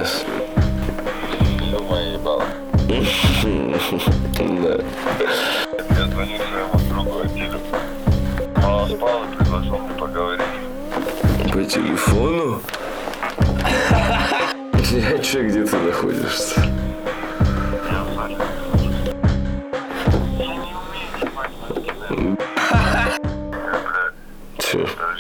сейчас. Все мои ебало. Да. Я звоню своему другу Атилю. Мало спал и предложил мне поговорить. По телефону? Я че, где ты находишься? Я в зале. Я не умею ебать мозги, наверное. Че?